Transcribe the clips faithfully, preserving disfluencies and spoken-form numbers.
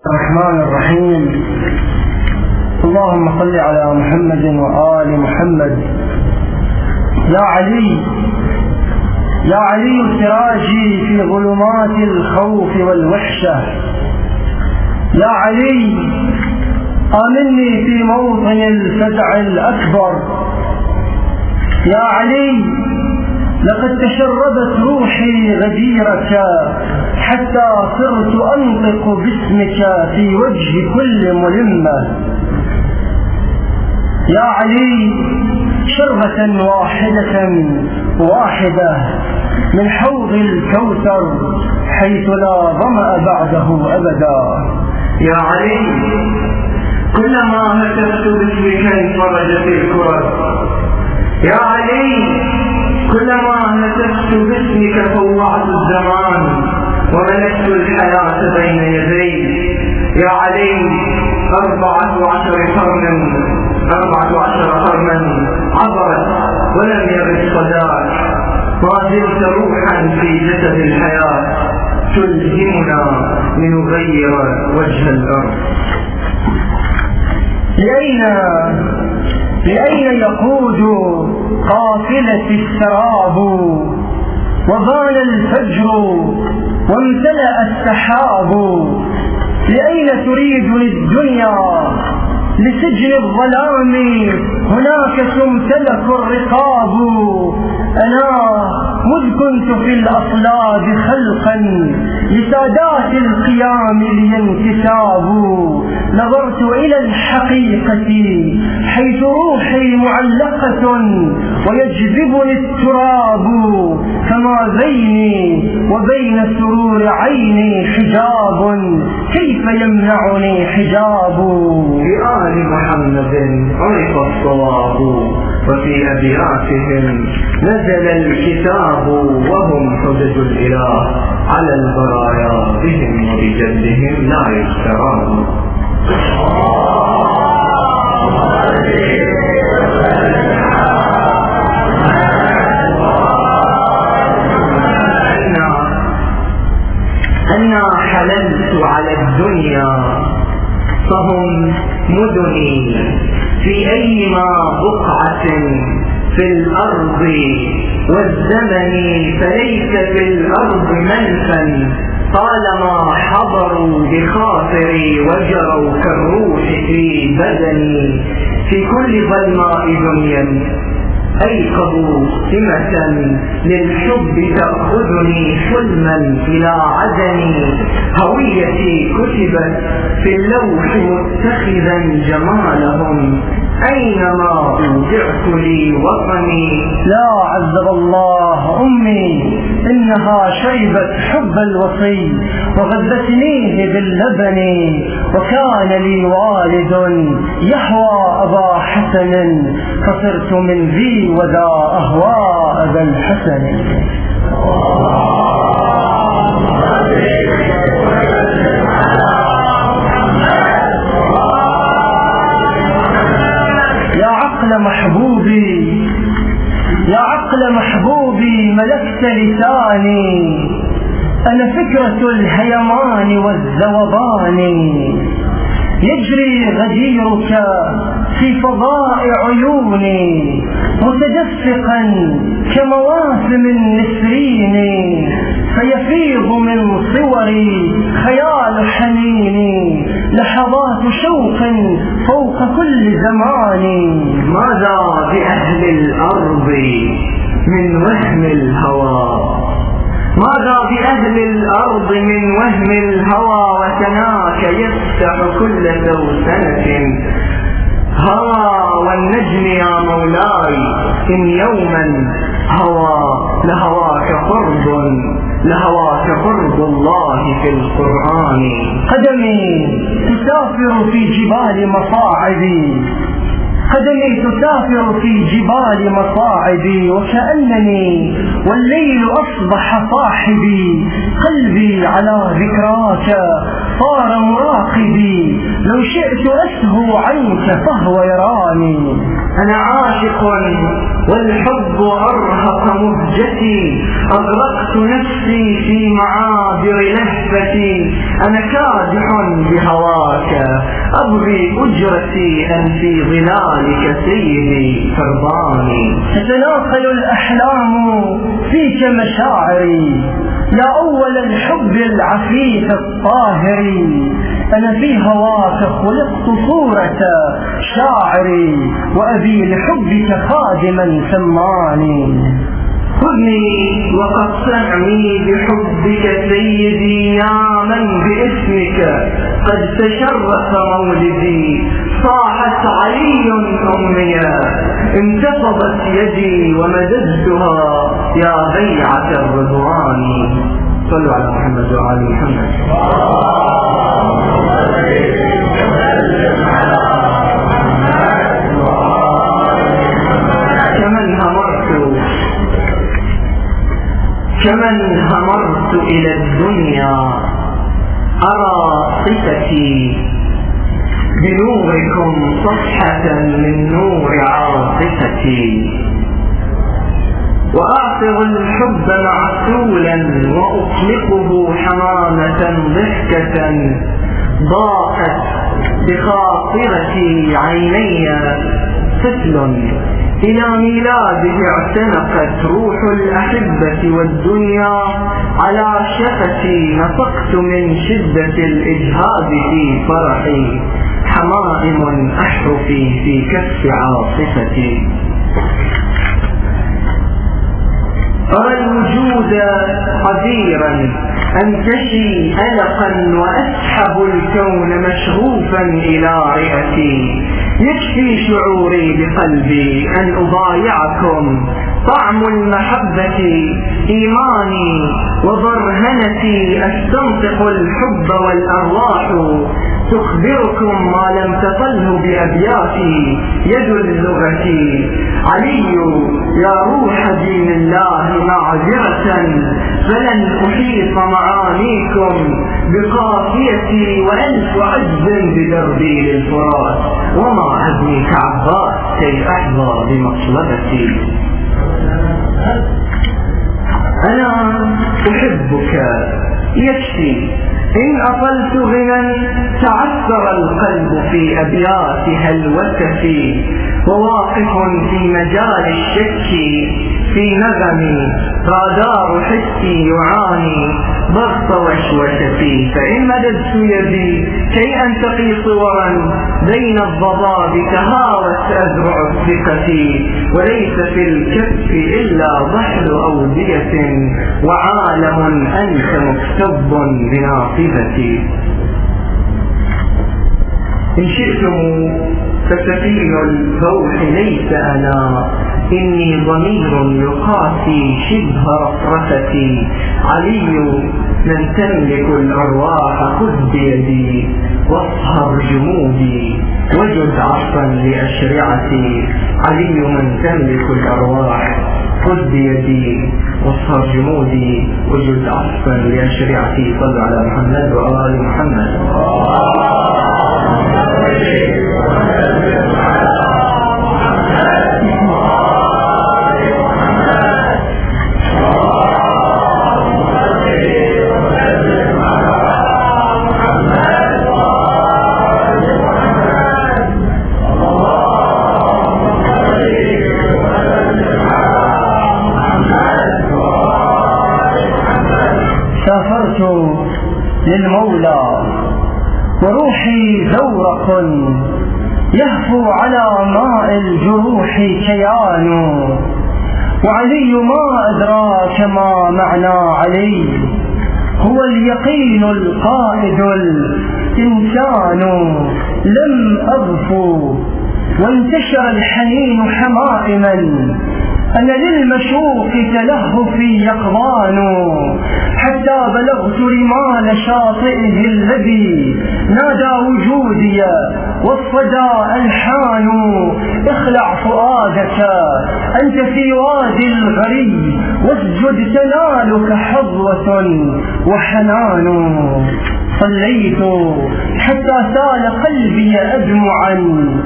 الرحمن الرحيم. اللهم صل على محمد وآل محمد. يا علي يا علي سراجي في ظلمات الخوف والوحشة. يا علي آمني في موطن الفزع الأكبر. يا علي لقد تشربت روحي غديرك حتى صرت أنطق باسمك في وجه كل ملمة. يا علي شربة واحدة واحدة من حوض الكوثر حيث لا ظمأ بعده أبدا. يا علي كلما هتفت باسمك انفرجت الكرة. يا علي كلما هتفت باسمك فوعت الزمان وملكت الحياة بين يدي. يا علي أربعة عشر قرنا أربعة عشر قرنا عبرت ولم يغب صداك. ما زلت روحا في جسد الحياة تلزمنا لنغير وجه الأرض. لأين لأين يقود قافلة السراب وبان الفجر وامتلأ السحاب؟ لأين تريدني الدنيا لسجن الظلام هناك تمتلك الرقاب. أنا مذ كنت في الأصلاب خلقا لسادات القيام لينتساب نظرت إلى الحقيقة حيث روحي معلقة ويجذبني التراب. فما بيني وبين سرور عيني حجاب كيف يمنعني حجاب؟ في آل محمد عرف الصواب وفي أبياتهم نزل الكتاب وهم حجج الإله على البرايا بهم وبجدهم لا يشتراب. أنا حللت على الدنيا فهم مدني في أيما بقعة في الأرض والزمن فليس في الأرض منفا طالما حضروا بخاطري وجروا كالروح في بدني. في كل ظلماء دنيا أيقظوا سمة للحب تأخذني حلما إلى عدني. هويتي كتبت في اللوح متخذا جمالهم أينما أودعت لي وطني. لا عذب الله أمي إنها شربت حب الوصي وغذتنيه باللبن. وكان لي والد يهوى أبا حسن فصرت من ذي وذا أهوى أبا الحسن. يا عقل محبوبي يا عقل محبوبي ملكت لساني. أنا فكرة الهيمان والذوبان يجري غديرك في فضاء عيوني متدفقا كمواسم النسرين. فيفيض من صوري خيال حنيني لحظات شوق فوق كل زمان. ماذا بأهل الأرض من وهم الهوى ماذا بأهل الأرض من وهم الهوى وتناك يفتح كل سوسنة هوى والنجم يا مولاي إن يوما هوى لهواك فرض لهواك فرض الله في القرآن. قدمي تسافر في جبال مصاعبي قدمي تسافر في جبال مصاعبي وكأنني والليل أصبح صاحبي. قلبي على ذكراك صار مراقبي لو شئت أسهو عنك فهو يراني. أنا عاشق والحب أرهق مهجتي، أغرقت نفسي في معابر لهفتي، أنا كادح بهواك أبغي أجرتي، أن في ظلالك سيدي ترضاني. تتناقل الأحلام فيك مشاعري، يا أول الحب العفيف الطاهر، أنا في هواك خلقت صورة شاعري، وأبي لحبك خادما سماني. خذني وقطعني بحبك سيدي، يا من باسمك قد تشرف مولدي، صاحت علي أمنية انتفضت يدي، ومددتها يا بيعة الرضوان. صلوا على محمد وعلى محمد. كمن همرت كمن همرت إلى الدنيا، أرى صفتي بنوركم صفحة من نور عاطفتي، وأعصر الحب معسولا وأطلقه حمامة ضحكة، ضاقت بخاطرتي عيني فتل، إلى ميلاده اعتنقت روح الأحبة، والدنيا على شفتي، نطقت من شدة الإجهاد في فرحي، حمائم أحرفي في كف عاصفتي. أرى الوجود قديرا أنتشي ألقا، وأسحب الكون مشغوفا إلى رئتي، يكفي شعوري بقلبي أن أضايعكم، طعم المحبة إيماني وبرهنتي، أستنطق الحب والأرواح تخبركم ما لم تطله بأبياتي يد اللغة. علي يا روح دين الله معذرة، فلن أحيط معانيكم بقافيتي، وألف عجز بدربي للفرات، وما عزمي كعباس كي أحظى بمطلبتي. أنا أحبك يكفي، إن أطلت غنى تعثر القلب في أبيات هلوتي، وواقف في مجال الشك في نغمي، رادار حسي يعاني ضغط وشوشتي، فإن مددت يدي كي أنتقي صورا بين الضباب، تهاوت أذرع الثقة، وليس في الكف إلا ضحل أودية، وعالم أنت مكتب بناقبتي. إن شئتم فسفين الروح ليس أنا، إني ضمير يقاسي شبه رفرفتي، علي من تملك الأرواح، خذ بيدي واصهر جمودي، وجد عصا لأشرعتي، علي من تملك الأرواح، خذ بيدي واصهر جمودي، وجد عصا لأشرعتي. صل على محمد وآل محمد. سافرت للمولى وروحي زورق، يهفو على ماء الجروح كيان، وعلي ما أدراك ما معنى علي، هو اليقين القائد الإنسان، لم أغفو وانتشر الحنين حمائما، أنا للمشوق تلهفي يقظان، حتى بلغت رمال شاطئه الذي نادى وجودي، والصدى ألحان، اخلع فؤادك أنت في وادي الغري، واسجد تنالك حظوة وحنان. صليت حتى سال قلبي أدمعا،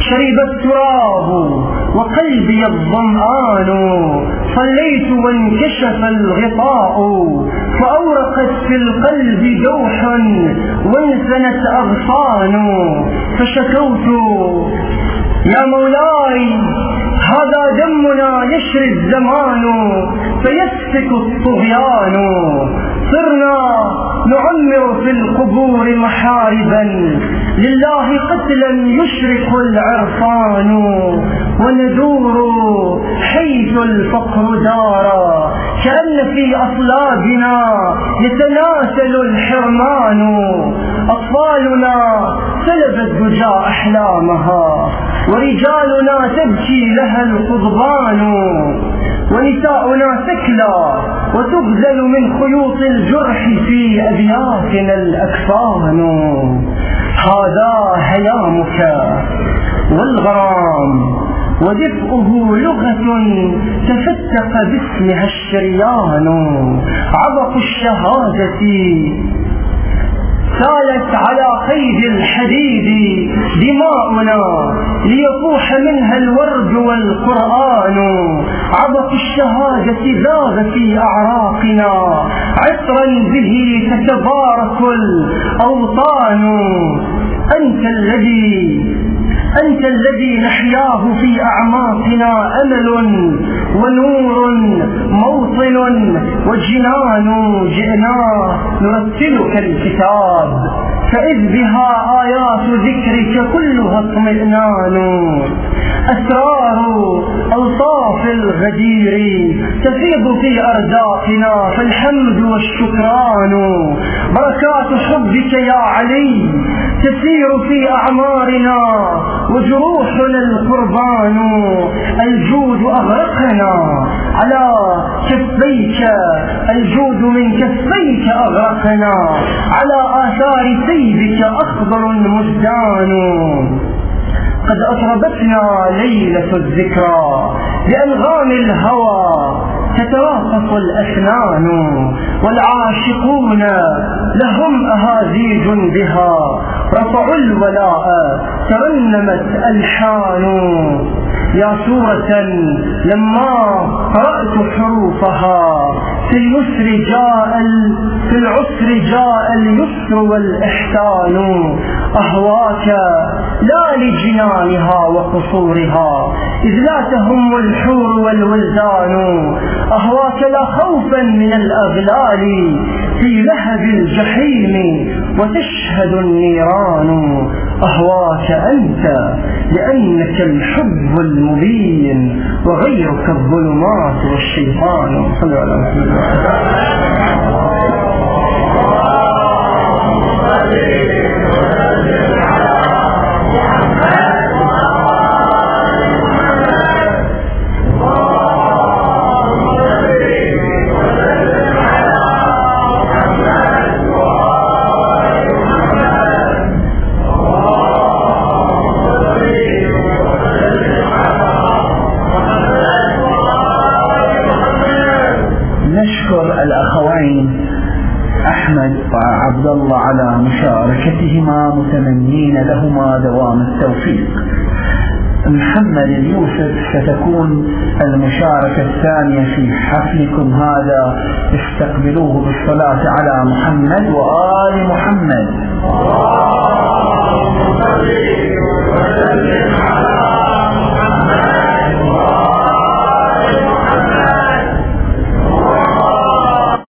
شرب التراب وقلبي الظمآن، صليت وانكشف الغطاء فأورقت في القلب جوحا وانثنت أغصان، فشكوت يا مولاي هذا دمنا يشري الزمان فيسفك الطغيان، صرنا نعمر في القبور محاربا لله قتلا يشرق العرفان، وندور حيث الفقر دارا كأن في أصلابنا يتناسل الحرمان، أطفالنا سلبت دجى أحلامها ورجالنا تبكي لها القضبان، ونساؤنا تكلى وتغزل من خيوط الجرح في أبياتنا الأكفان. هذا هيامك والغرام ودفئه لغة تفتق باسمها الشريان، عبق الشهادة سالت على قيد الحديد دماؤنا ليطوح منها الورد والقرآن، عبق الشهادة زاد في أعراقنا عطرا به تتبارك الأوطان. أنت الذي أنت الذي نحياه في أعماقنا أمل ونور موطن وجنان، جئنا نرتلك الكتاب فإذ بها آيات ذكرك كلها اطمئنان، أسرار ألطاف الغدير تفيض في أرزاقنا فالحمد والشكران، بركات حبك يا علي تسير في أعمارنا وجروحنا القربان، الجود أغرقنا على كفيك الجود من كفيك أغرقنا على آثار سيفك أخضر مزدان، قد أطربتنا ليلة الذكرى بأنغام الهوى تتراقص الأسنان، والعاشقون لهم أهازيج بها رفعوا الولاء ترنمت ألحان، يا سورة لما قرأت حروفها في اليسر جاء في العسر جاء اليسر والإحسان، أهواك لا لجنانها وقصورها إذ لا تهم الحور والولدان، أهواك لا خوفا من الأغلال في لهب الجحيم وتشهد النيران، أهواك أنت لأنك الحب المبين وغيرك الظلمات والشيطان. صلى الله عليه وسلم. وعبد الله على مشاركتهما متمنين لهما دوام التوفيق. محمد اليوسف ستكون المشاركة الثانية في حفلكم هذا، استقبلوه بالصلاة على محمد وآل محمد.